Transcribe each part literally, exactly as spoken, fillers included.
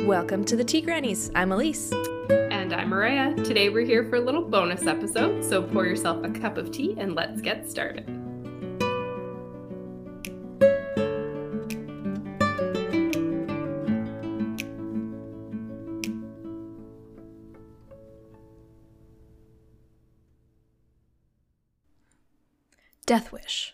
Welcome to the Tea Grannies. I'm Elise. And I'm Mariah. Today we're here for a little bonus episode, so pour yourself a cup of tea and let's get started. Death Wish.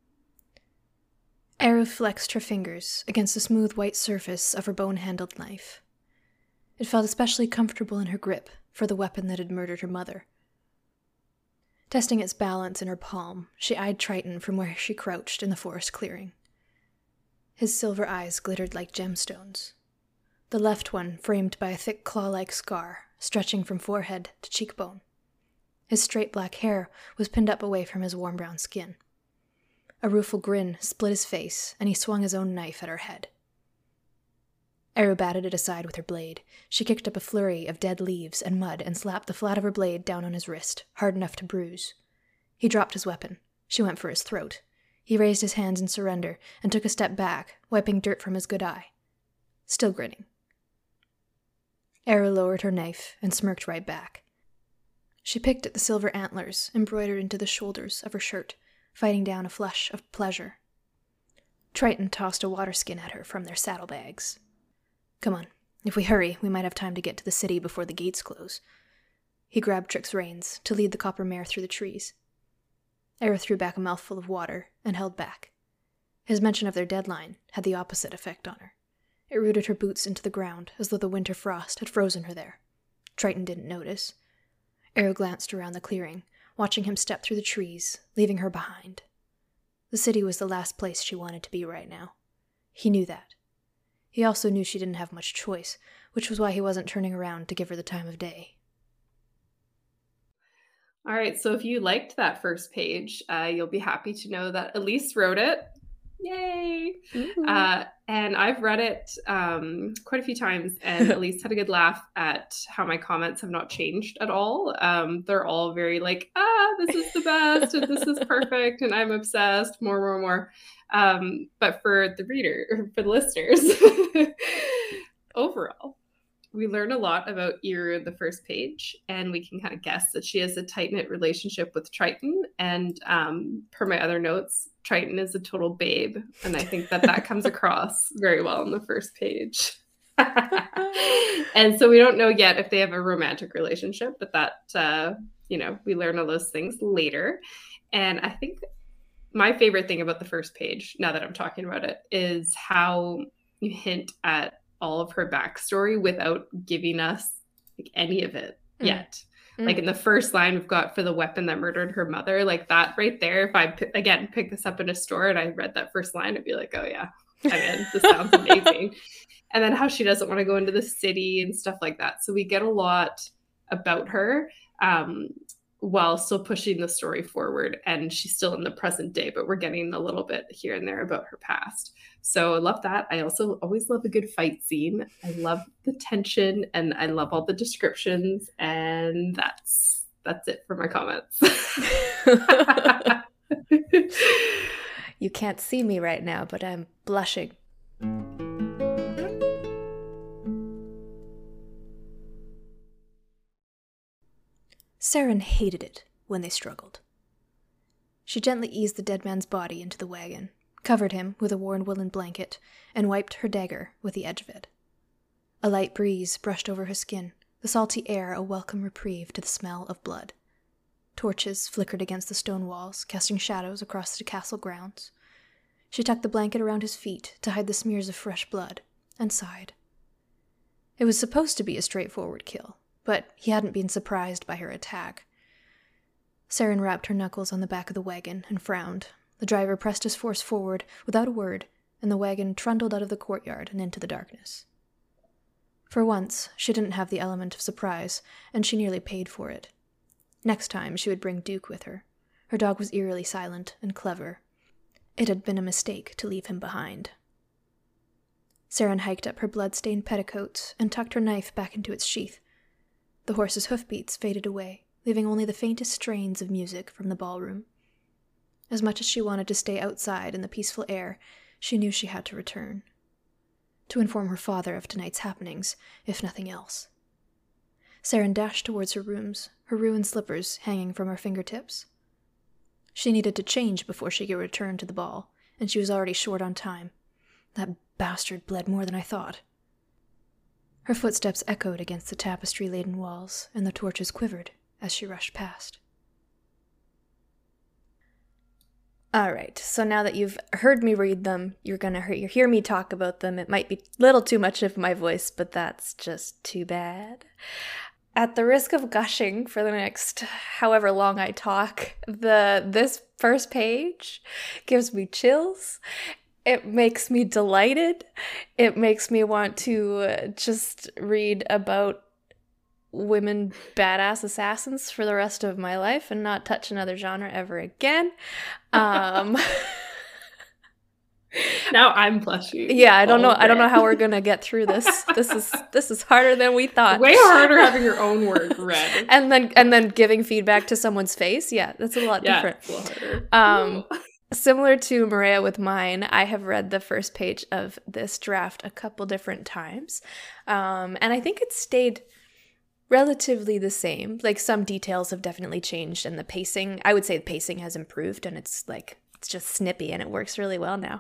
Eru flexed her fingers against the smooth white surface of her bone-handled knife. It felt especially comfortable in her grip for the weapon that had murdered her mother. Testing its balance in her palm, she eyed Triton from where she crouched in the forest clearing. His silver eyes glittered like gemstones, the left one framed by a thick claw-like scar stretching from forehead to cheekbone. His straight black hair was pinned up away from his warm brown skin. A rueful grin split his face, and he swung his own knife at her head. Eru batted it aside with her blade. She kicked up a flurry of dead leaves and mud and slapped the flat of her blade down on his wrist, hard enough to bruise. He dropped his weapon. She went for his throat. He raised his hands in surrender and took a step back, wiping dirt from his good eye. Still grinning. Eru lowered her knife and smirked right back. She picked at the silver antlers embroidered into the shoulders of her shirt, fighting down a flush of pleasure. Triton tossed a water skin at her from their saddlebags. Come on. If we hurry, we might have time to get to the city before the gates close. He grabbed Trick's reins to lead the copper mare through the trees. Eru threw back a mouthful of water and held back. His mention of their deadline had the opposite effect on her. It rooted her boots into the ground as though the winter frost had frozen her there. Triton didn't notice. Eru glanced around the clearing, watching him step through the trees, leaving her behind. The city was the last place she wanted to be right now. He knew that. He also knew she didn't have much choice, which was why he wasn't turning around to give her the time of day. All right, so if you liked that first page, uh, you'll be happy to know that Elise wrote it. Yay! Uh, and I've read it um, quite a few times, and Elise had a good laugh at how my comments have not changed at all. Um, they're all very like, ah, this is the best, and this is perfect, and I'm obsessed, more, more, more. Um, but for the reader, for the listeners, overall, we learn a lot about Eru in the first page, and we can kind of guess that she has a tight-knit relationship with Triton. And um, per my other notes, Triton is a total babe, and I think that that comes across very well in the first page. And so we don't know yet if they have a romantic relationship, but that, uh, you know, we learn all those things later. And I think my favorite thing about the first page, now that I'm talking about it, is how you hint at all of her backstory without giving us like any of it mm. yet. Mm. Like in the first line, we've got for the weapon that murdered her mother, like that right there. If I, p- again, pick this up in a store and I read that first line, I'd be like, oh yeah, I'm in. This sounds amazing. And then how she doesn't want to go into the city and stuff like that. So we get a lot about her um, while still pushing the story forward. And she's still in the present day, but we're getting a little bit here and there about her past. So I love that. I also always love a good fight scene. I love the tension and I love all the descriptions. And that's that's it for my comments. You can't see me right now, but I'm blushing. Saren hated it when they struggled. She gently eased the dead man's body into the wagon, covered him with a worn woolen blanket, and wiped her dagger with the edge of it. A light breeze brushed over her skin, the salty air a welcome reprieve to the smell of blood. Torches flickered against the stone walls, casting shadows across the castle grounds. She tucked the blanket around his feet to hide the smears of fresh blood, and sighed. It was supposed to be a straightforward kill, but he hadn't been surprised by her attack. Saren rapped her knuckles on the back of the wagon and frowned. The driver pressed his force forward without a word, and the wagon trundled out of the courtyard and into the darkness. For once, she didn't have the element of surprise, and she nearly paid for it. Next time, she would bring Duke with her. Her dog was eerily silent and clever. It had been a mistake to leave him behind. Saren hiked up her blood-stained petticoats and tucked her knife back into its sheath. The horse's hoofbeats faded away, leaving only the faintest strains of music from the ballroom. As much as she wanted to stay outside in the peaceful air, she knew she had to return. to inform her father of tonight's happenings, if nothing else. Saren dashed towards her rooms, her ruined slippers hanging from her fingertips. She needed to change before she could return to the ball, and she was already short on time. That bastard bled more than I thought. Her footsteps echoed against the tapestry-laden walls, and the torches quivered as she rushed past. All right, so now that you've heard me read them, you're going to hear, hear me talk about them. It might be a little too much of my voice, but that's just too bad. At the risk of gushing for the next however long I talk, the this first page gives me chills. It makes me delighted. It makes me want to just read about women badass assassins for the rest of my life and not touch another genre ever again. Um, now I'm blushing. Yeah, I don't know. I don't know how we're gonna get through this. This is this is harder than we thought. Way harder having your own work read. and then and then giving feedback to someone's face. Yeah, that's a lot yeah, different. It's a lot harder. Um, similar to Maria with mine, I have read the first page of this draft a couple different times, um, and I think it stayed relatively the same. Like, some details have definitely changed, and the pacing, I would say the pacing has improved, and it's like, it's just snippy and it works really well now.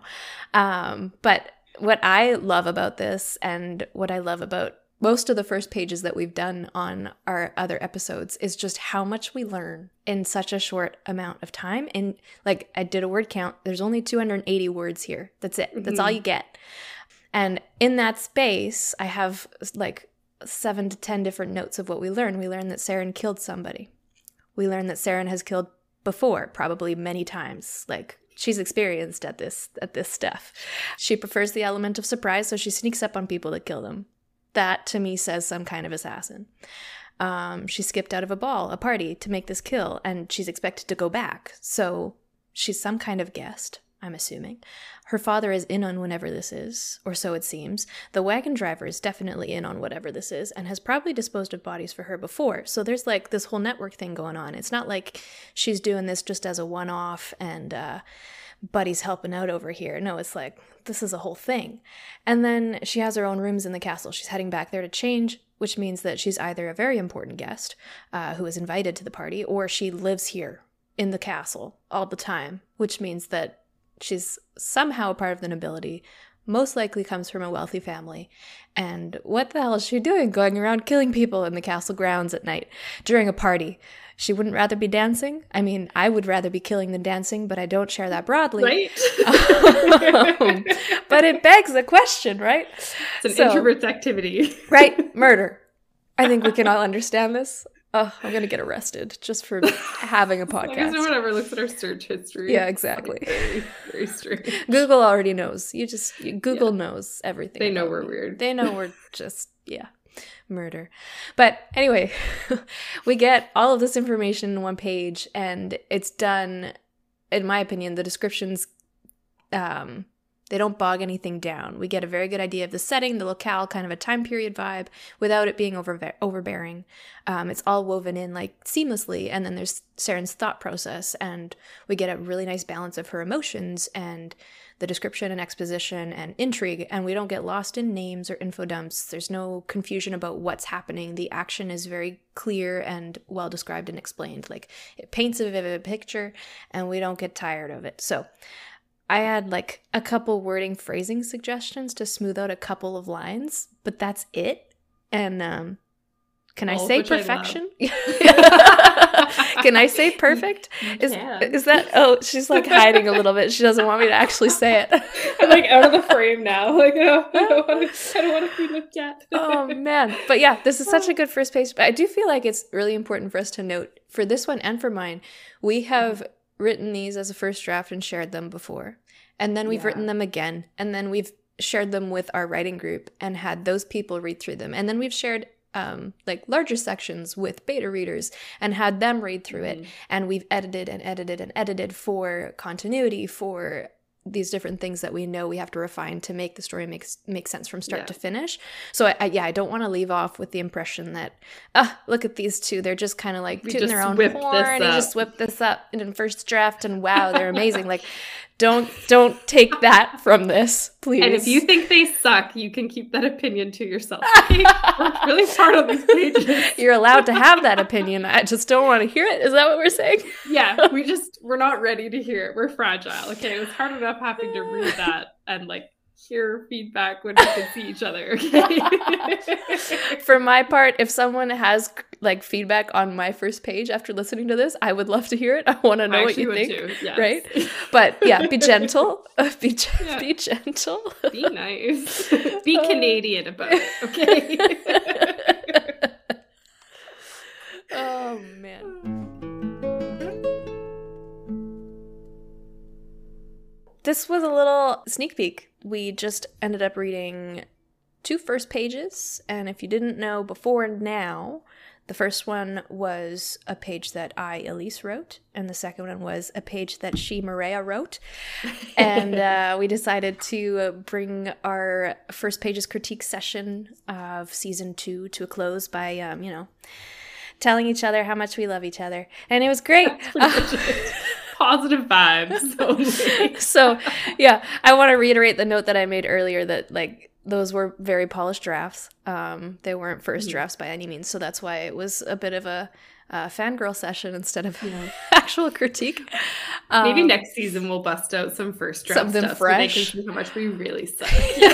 Um, but what I love about this, and what I love about most of the first pages that we've done on our other episodes, is just how much we learn in such a short amount of time. And like, I did a word count. There's only two hundred eighty words here. That's it. That's mm-hmm. all you get. And in that space, I have like seven to ten different notes of what we learn. We learn that Saren killed somebody. We learn that Saren has killed before, probably many times. Like, she's experienced at this at this stuff. She prefers the element of surprise, so she sneaks up on people to kill them. That, to me, says some kind of assassin. Um, she skipped out of a ball, a party, to make this kill, and she's expected to go back. So she's some kind of guest, I'm assuming. Her father is in on whenever this is, or so it seems. The wagon driver is definitely in on whatever this is, and has probably disposed of bodies for her before. So there's like this whole network thing going on. It's not like she's doing this just as a one-off and uh, Buddy's helping out over here. No, it's like, this is a whole thing. And then she has her own rooms in the castle. She's heading back there to change, which means that she's either a very important guest uh, who is invited to the party, or she lives here in the castle all the time, which means that she's somehow a part of the nobility, most likely comes from a wealthy family. And what the hell is she doing going around killing people in the castle grounds at night during a party? She wouldn't rather be dancing? I mean, I would rather be killing than dancing, but I don't share that broadly. Right? um, but it begs a question, right? It's an so, introvert's activity. Right? Murder. I think we can all understand this. Oh, I'm going to get arrested just for having a podcast. As no one ever looks at our search history. Yeah, exactly. Very, very strange. Google already knows. You just, you, Google yeah. knows everything. They know we're me. weird. They know we're just, yeah, murder. But anyway, we get all of this information in one page, and it's done, in my opinion, the descriptions, um, they don't bog anything down. We get a very good idea of the setting, the locale, kind of a time period vibe, without it being over overbearing. Um, it's all woven in like seamlessly, and then there's Saren's thought process, and we get a really nice balance of her emotions and the description and exposition and intrigue, and we don't get lost in names or info dumps. There's no confusion about what's happening. The action is very clear and well described and explained. Like, it paints a vivid picture, and we don't get tired of it. So I had like a couple wording phrasing suggestions to smooth out a couple of lines, but that's it. And um, can I say perfection? I can I say perfect? Is is that? Oh, she's like hiding a little bit. She doesn't want me to actually say it. I'm like out of the frame now. Like, oh, I don't want to. I don't want to be looked at. Oh man, but yeah, this is such a good first page. But I do feel like it's really important for us to note for this one and for mine. We have written these as a first draft and shared them before, and then we've yeah. written them again, and then we've shared them with our writing group and had those people read through them, and then we've shared um like larger sections with beta readers and had them read through mm-hmm. it, and we've edited and edited and edited for continuity, for these different things that we know we have to refine to make the story make, make sense from start yeah. to finish. So I, I yeah I don't want to leave off with the impression that ah look at these two, they're just kind of like we tooting their own horn and just whip this up in the first draft and wow, they're amazing. Like, Don't don't take that from this, please. And if you think they suck, you can keep that opinion to yourself. Okay? Worked really hard on these pages. You're allowed to have that opinion. I just don't want to hear it. Is that what we're saying? Yeah, we just we're not ready to hear it. We're fragile. Okay, it was hard enough having to read that and like hear feedback when we can see each other. Okay. For my part, if someone has like feedback on my first page after listening to this, I would love to hear it. I want to know I what you think, too, yes. right? But yeah, be gentle. Be yeah. be gentle. Be nice. Be Canadian about it. Okay. Oh man. This was a little sneak peek. We just ended up reading two first pages, and if you didn't know before and now, the first one was a page that I, Elise, wrote, and the second one was a page that she, Maria, wrote. And uh, we decided to bring our first pages critique session of season two to a close by, um, you know, telling each other how much we love each other. And it was great. Positive vibes only. So, yeah, I want to reiterate the note that I made earlier that, like, those were very polished drafts. Um, they weren't first mm-hmm. drafts by any means, so that's why it was a bit of a, a fangirl session instead of, you know, actual critique. Um, Maybe next season we'll bust out some first draft something stuff fresh. So they can see how much we really suck.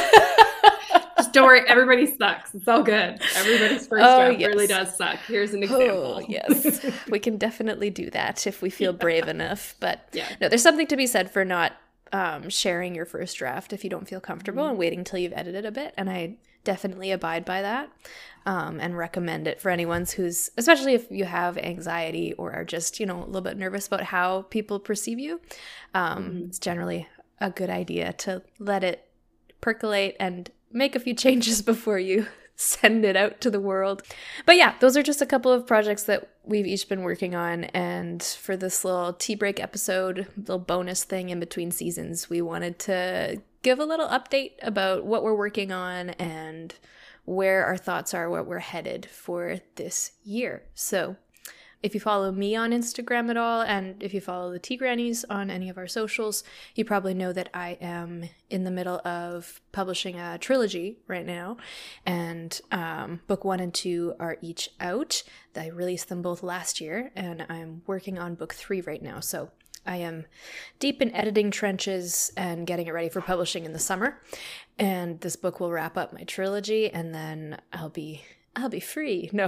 Just don't worry, everybody sucks. It's all good. Everybody's first oh, draft yes. really does suck. Here's an example. Oh, yes. We can definitely do that if we feel yeah. brave enough. But yeah. no, there's something to be said for not um, sharing your first draft if you don't feel comfortable mm-hmm. and waiting till you've edited a bit. And I definitely abide by that um, and recommend it for anyone who's, especially if you have anxiety or are just, you know, a little bit nervous about how people perceive you. Um, mm-hmm. It's generally a good idea to let it percolate and make a few changes before you send it out to the world. But yeah, those are just a couple of projects that we've each been working on. And for this little tea break episode, little bonus thing in between seasons, we wanted to give a little update about what we're working on and where our thoughts are, where we're headed for this year. So if you follow me on Instagram at all, and if you follow the Tea Grannies on any of our socials, you probably know that I am in the middle of publishing a trilogy right now, and um, book one and two are each out. I released them both last year, and I'm working on book three right now. So I am deep in editing trenches and getting it ready for publishing in the summer, and this book will wrap up my trilogy, and then I'll be I'll be free. No,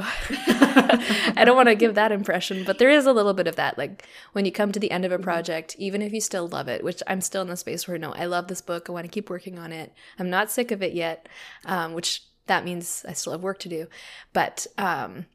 I don't want to give that impression, but there is a little bit of that. Like when you come to the end of a project, even if you still love it, which I'm still in the space where, no, I love this book. I want to keep working on it. I'm not sick of it yet, um, which that means I still have work to do. But um,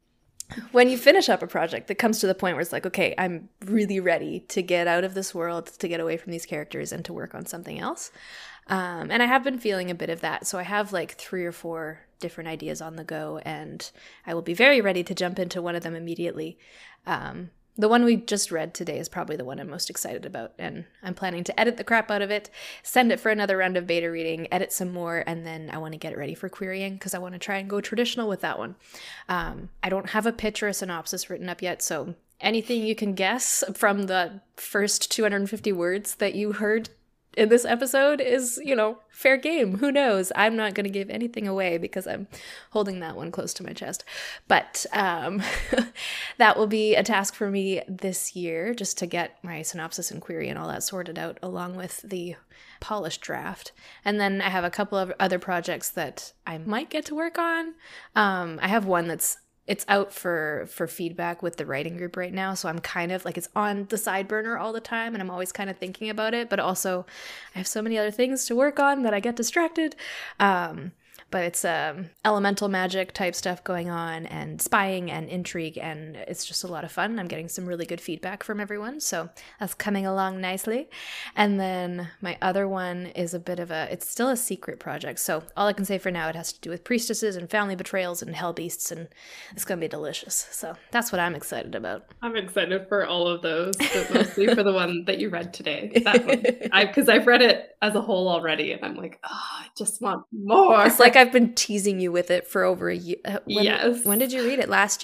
when you finish up a project, it comes to the point where it's like, okay, I'm really ready to get out of this world, to get away from these characters and to work on something else. Um, and I have been feeling a bit of that. So I have like three or four different ideas on the go, and I will be very ready to jump into one of them immediately. Um, the one we just read today is probably the one I'm most excited about, and I'm planning to edit the crap out of it, send it for another round of beta reading, edit some more, and then I want to get it ready for querying because I want to try and go traditional with that one. Um, I don't have a pitch or a synopsis written up yet, so anything you can guess from the first two hundred fifty words that you heard in this episode is, you know, fair game. Who knows? I'm not going to give anything away because I'm holding that one close to my chest. But um, that will be a task for me this year, just to get my synopsis and query and all that sorted out, along with the polished draft. And then I have a couple of other projects that I might get to work on. Um, I have one that's It's out for, for feedback with the writing group right now, so I'm kind of like, it's on the side burner all the time, and I'm always kind of thinking about it, but also I have so many other things to work on that I get distracted. Um, but it's um, elemental magic type stuff going on, and spying and intrigue, and it's just a lot of fun. I'm getting some really good feedback from everyone, so that's coming along nicely. And then my other one is a bit of a, it's still a secret project, so all I can say for now, it has to do with priestesses and family betrayals and hell beasts, and it's going to be delicious. So that's what I'm excited about. I'm excited for all of those, but mostly for the one that you read today. That one. I, because I've read it as a whole already, and I'm like, oh, I just want more. It's like I've been teasing you with it for over a year. When, yes. When did you read it? Last year?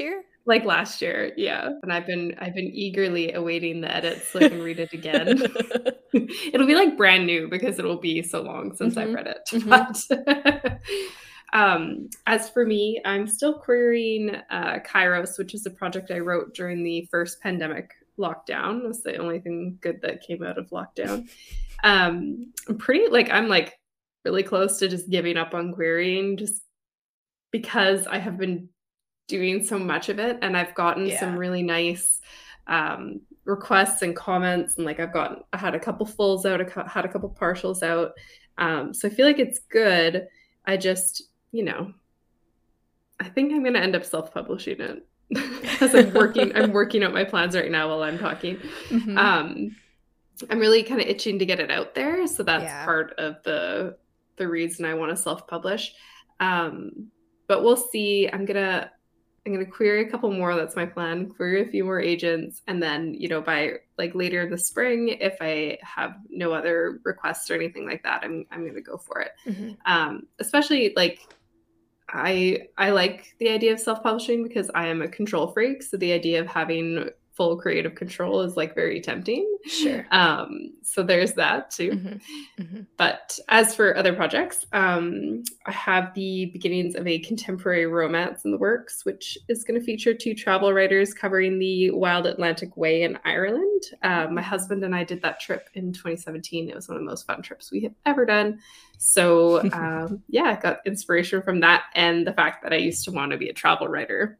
Like last year, yeah. And I've been I've been eagerly awaiting the edits so I can read it again. It'll be like brand new because it'll be so long since I've Mhm. read it. Mhm. But um, as for me, I'm still querying uh, Kairos, which is a project I wrote during the first pandemic lockdown. It was the only thing good that came out of lockdown. Um, I'm pretty like I'm like really close to just giving up on querying just because I have been doing so much of it, and I've gotten Yeah. some really nice um, requests and comments, and like I've gotten I had a couple fulls out, I had a couple partials out, um, so I feel like it's good. I just, you know, I think I'm gonna end up self-publishing it because I'm working I'm working out my plans right now while I'm talking. Mhm. Um, I'm really kind of itching to get it out there, so that's Yeah. part of the the reason I want to self-publish. Um, but we'll see. I'm gonna I'm gonna query a couple more. That's my plan. Query a few more agents, and then, you know, by like later in the spring, if I have no other requests or anything like that, I'm I'm gonna go for it. Mhm. Um, especially like I I like the idea of self-publishing because I am a control freak. So the idea of having full creative control is like very tempting. Sure. Um, so there's that too. Mhm. Mhm. But as for other projects, um, I have the beginnings of a contemporary romance in the works, which is going to feature two travel writers covering the Wild Atlantic Way in Ireland. Um, my husband and I did that trip in twenty seventeen. It was one of the most fun trips we have ever done. So um, yeah, I got inspiration from that and the fact that I used to want to be a travel writer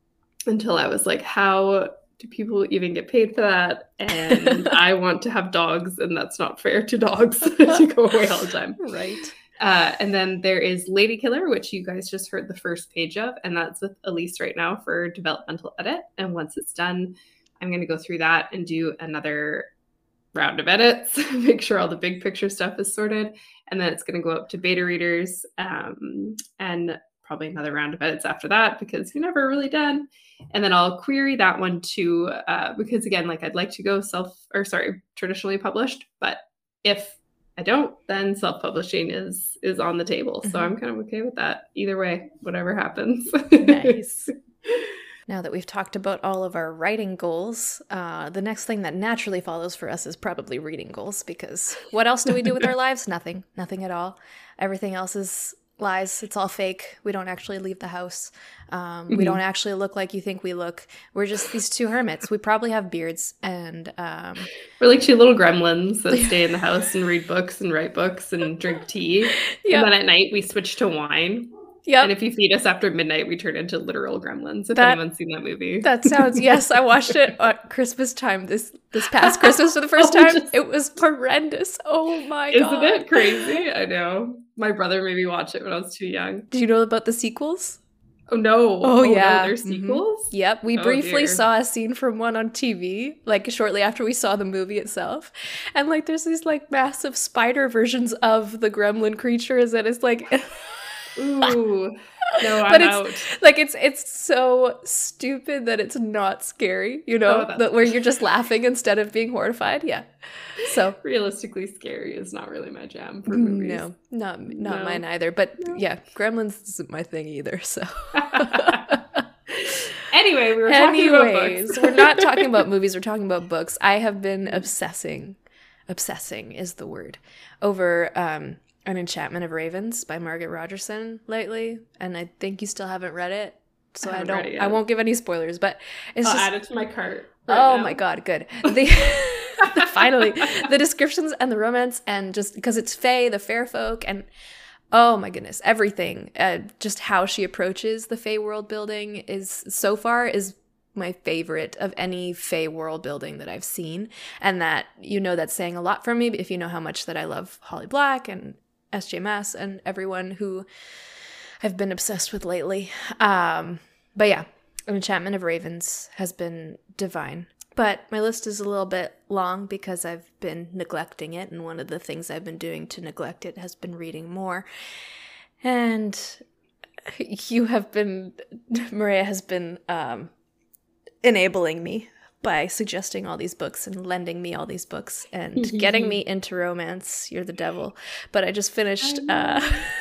until I was like, how do people even get paid for that? And I want to have dogs, and that's not fair to dogs to go away all the time. Right. Uh, and then there is Lady Killer, which you guys just heard the first page of, and that's with Elise right now for developmental edit. And once it's done, I'm going to go through that and do another round of edits, make sure all the big picture stuff is sorted. And then it's going to go up to beta readers, um, and probably another round of edits after that because you're never really done. And then I'll query that one too, uh, because again, like I'd like to go self or sorry, traditionally published, but if I don't, then self-publishing is is on the table. So Mhm. I'm kind of okay with that. Either way, whatever happens. Nice. Now that we've talked about all of our writing goals, uh, the next thing that naturally follows for us is probably reading goals, because what else do we do with our lives? Nothing. Nothing at all. Everything else is lies. It's all fake. We don't actually leave the house. Um, Mhm. We don't actually look like you think we look. We're just these two hermits. We probably have beards, and um, We're like two little gremlins that stay in the house and read books and write books and drink tea. yeah, And then at night we switch to wine. yep. And if you feed us after midnight, we turn into literal gremlins. If That- anyone's seen that movie. That sounds, yes, I watched it at Christmas time this this past Christmas for the first Oh, time. just- It was horrendous. Oh my Isn't god. it crazy? I know. My brother made me watch it when I was too young. Did you know about the sequels? Oh no. Oh, yeah. No, there's Mhm. sequels? Yep, we Oh, briefly dear. saw a scene from one on T V, like shortly after we saw the movie itself. And like there's these like massive spider versions of the gremlin creatures, and it's like Ooh. No, I'm But it's- out. like it's it's so stupid that it's not scary, you know, Oh, that's- that where you're just laughing instead of being horrified. Yeah. So Realistically scary is not really my jam for movies. no, not not No. mine either. But No. yeah, Gremlins isn't my thing either. So Anyway, we were talking about anyways, books. we're not talking about movies, we're talking about books. I have been obsessing, obsessing is the word, over um, An Enchantment of Ravens by Margaret Rogerson lately, and I think you still haven't read it, so I I, haven't don't. read it yet. I won't give any spoilers, but it's I'll just. add it to my cart. right oh now. my god, good. The, finally, the descriptions and the romance, and just because it's Fae, the fair folk, and oh my goodness, everything. Uh, just how she approaches the Fae world building is so far is my favorite of any Fae world building that I've seen, and that you know that's saying a lot for me if you know how much that I love Holly Black and S J Maas and everyone who I've been obsessed with lately. Um, but yeah, An Enchantment of Ravens has been divine. But my list is a little bit long because I've been neglecting it, and one of the things I've been doing to neglect it has been reading more. And you have been, Maria has been um, enabling me by suggesting all these books and lending me all these books and getting me into romance. You're the devil. But I just finished uh,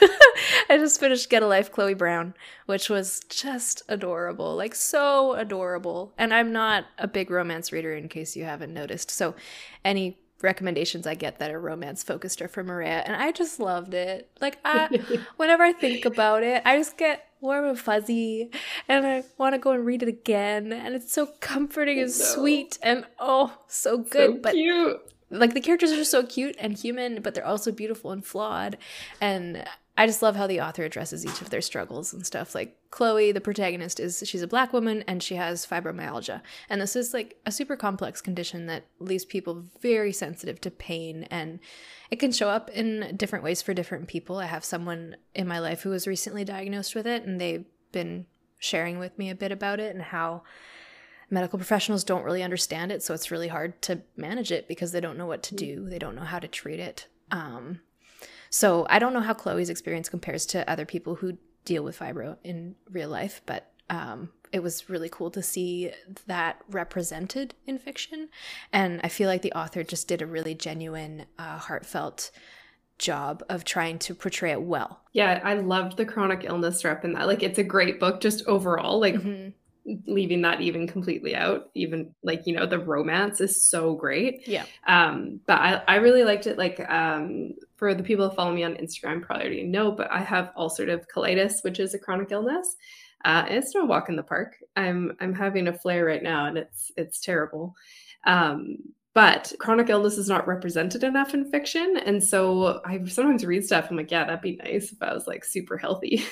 I just finished Get a Life, Chloe Brown, which was just adorable, like so adorable. And I'm not a big romance reader, in case you haven't noticed. So any recommendations I get that are romance focused are from Maria, and I just loved it. Like, I, whenever I think about it, I just get warm and fuzzy, and I want to go and read it again. And it's so comforting and sweet, and oh, so good. So but cute. Like, the characters are so cute and human, but they're also beautiful and flawed. And I just love how the author addresses each of their struggles and stuff. Like, Chloe, the protagonist, is she's a Black woman and she has fibromyalgia. And this is like a super complex condition that leaves people very sensitive to pain. And it can show up in different ways for different people. I have someone in my life who was recently diagnosed with it, and they've been sharing with me a bit about it and how medical professionals don't really understand it. So it's really hard to manage it because they don't know what to do. They don't know how to treat it. Um, So I don't know how Chloe's experience compares to other people who deal with fibro in real life, but um, it was really cool to see that represented in fiction. And I feel like the author just did a really genuine, uh, heartfelt job of trying to portray it well. Yeah, I loved the chronic illness rep in that. Like, it's a great book just overall, like mm-hmm. leaving that even completely out. Even like, you know, the romance is so great. Yeah. Um, but I, I really liked it. Like, um, for the people who follow me on Instagram, probably already know, but I have ulcerative colitis, which is a chronic illness. Uh, and it's no walk in the park. I'm I'm having a flare right now, and it's it's terrible. Um, but chronic illness is not represented enough in fiction, and so I sometimes read stuff. I'm like, yeah, that'd be nice if I was like super healthy,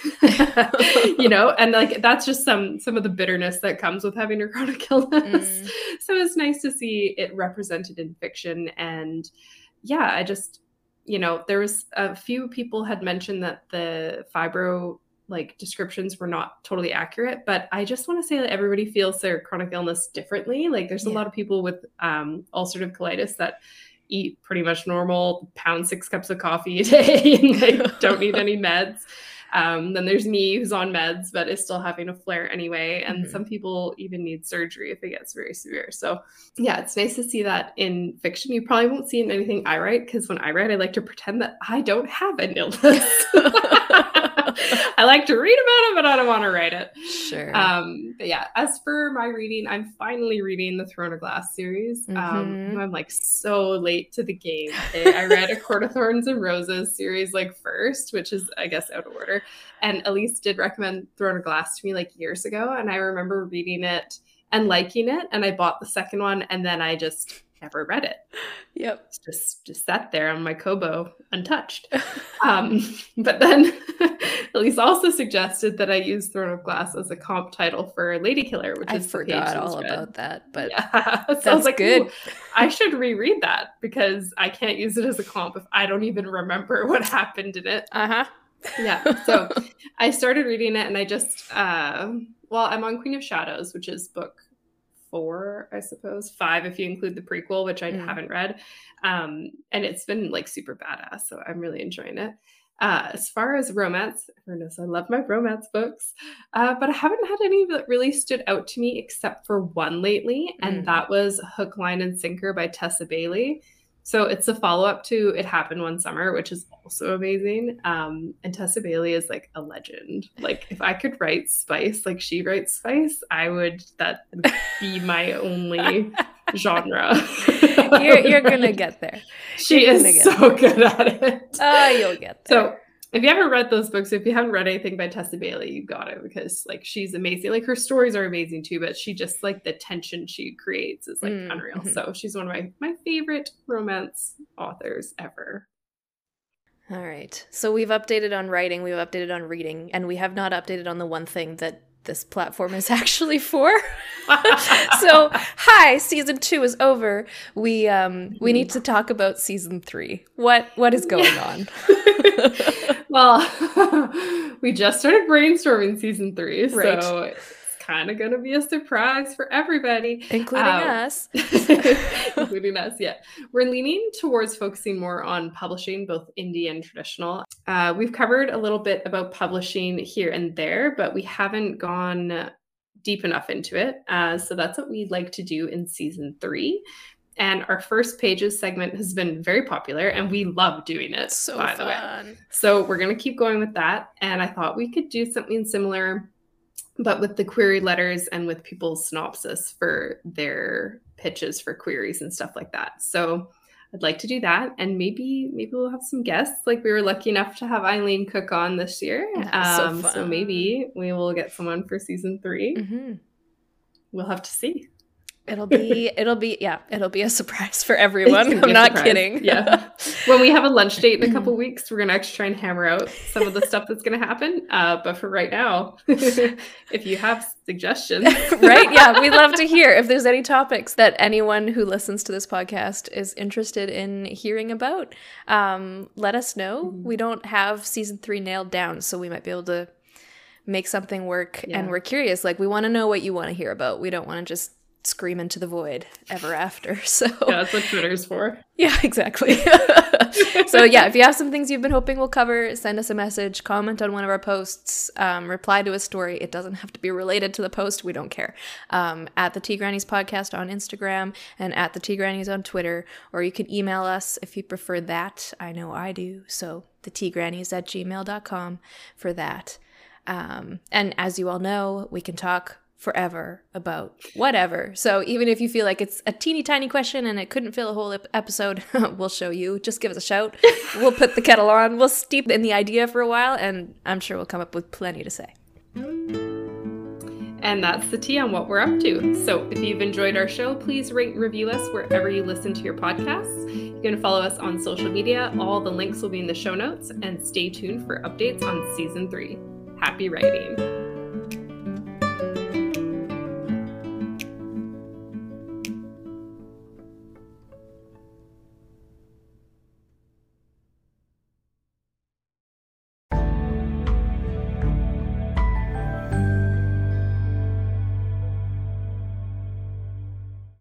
you know. And like, that's just some some of the bitterness that comes with having a chronic illness. Mm. So it's nice to see it represented in fiction, and yeah, I just. You know, there was a few people had mentioned that the fibro like descriptions were not totally accurate, but I just want to say that everybody feels their chronic illness differently. Like, there's yeah. a lot of people with um, ulcerative colitis that eat pretty much normal, pound six cups of coffee a day, and they don't need any meds. Um, then there's me, who's on meds but is still having a flare anyway. And mm-hmm. some people even need surgery if it gets very severe. So yeah, it's nice to see that in fiction. You probably won't see it in anything I write, because when I write, I like to pretend that I don't have an illness. I like to read about it, but I don't want to write it. Sure. Um, but yeah, as for my reading, I'm finally reading the Throne of Glass series. Mm-hmm. Um, I'm like so late to the game. Okay? I read A Court of Thorns and Roses series like first, which is, I guess, out of order. And Elise did recommend Throne of Glass to me like years ago. And I remember reading it and liking it. And I bought the second one, and then I just never read it. Yep. It's just just sat there on my Kobo untouched. um, but then Elise also suggested that I use Throne of Glass as a comp title for Lady Killer, which I is forgot all read. about that. But yeah. So that's I was like, good. I should reread that, because I can't use it as a comp if I don't even remember what happened in it. Uh-huh. Yeah. So I started reading it, and I just, uh, well, I'm on Queen of Shadows, which is book four, I suppose, five if you include the prequel, which I mm. haven't read. Um, and it's been like super badass. So I'm really enjoying it. Uh, as far as romance, everyone knows I love my romance books, uh, but I haven't had any that really stood out to me except for one lately. Mm. And that was Hook, Line, and Sinker by Tessa Bailey. So it's a follow-up to It Happened One Summer, which is also amazing. Um, and Tessa Bailey is like a legend. Like, if I could write spice like she writes spice, I would, that would be my only genre. You're, you're going to get there. She you're is so there. Good at it. Oh, you'll get there. So if you haven't read those books, if you haven't read anything by Tessa Bailey, you got it, because like, she's amazing. Like, her stories are amazing too, but she just like the tension she creates is like mm-hmm. unreal. So she's one of my, my favorite romance authors ever. All right. So we've updated on writing, we've updated on reading, and we have not updated on the one thing that this platform is actually for. So, hi, season two is over. We um we need to talk about season three. What what is going on? Well, we just started brainstorming season three, right. So it's kind of going to be a surprise for everybody, including um, us. including us. Yeah, we're leaning towards focusing more on publishing, both indie and traditional. Uh, we've covered a little bit about publishing here and there, but we haven't gone deep enough into it. Uh, so that's what we'd like to do in season three. And our first pages segment has been very popular, and we love doing it, So by the way. fun. So we're going to keep going with that. And I thought we could do something similar, but with the query letters and with people's synopsis for their pitches for queries and stuff like that. So I'd like to do that. And maybe maybe we'll have some guests. Like, we were lucky enough to have Eileen Cook on this year. So, um, so maybe we will get someone for season three. Mm-hmm. We'll have to see. It'll be, it'll be, yeah, it'll be a surprise for everyone. I'm not surprise. kidding. Yeah. When we have a lunch date in a couple weeks, we're going to actually try and hammer out some of the stuff that's going to happen. Uh, but for right now, if you have suggestions. Right? Yeah. We'd love to hear if there's any topics that anyone who listens to this podcast is interested in hearing about. Um, let us know. Mm-hmm. We don't have season three nailed down, so we might be able to make something work. Yeah. And we're curious. Like, we want to know what you want to hear about. We don't want to just scream into the void ever after. So yeah, that's what Twitter's for. Yeah, exactly. So yeah, if you have some things you've been hoping we'll cover, send us a message, comment on one of our posts, um, reply to a story. It doesn't have to be related to the post. We don't care. Um, at the Tea Grannies podcast on Instagram and at the Tea Grannies on Twitter, or you can email us if you prefer that. I know I do. So the tea grannies at gmail dot com for that. Um, and as you all know, we can talk forever about whatever. So even if you feel like it's a teeny tiny question and it couldn't fill a whole ep- episode, we'll show you. Just give us a shout. We'll put the kettle on. We'll steep in the idea for a while, and I'm sure we'll come up with plenty to say. And that's the tea on what we're up to. So if you've enjoyed our show, please rate and review us wherever you listen to your podcasts. You can follow us on social media. All the links will be in the show notes, and stay tuned for updates on season three. Happy writing.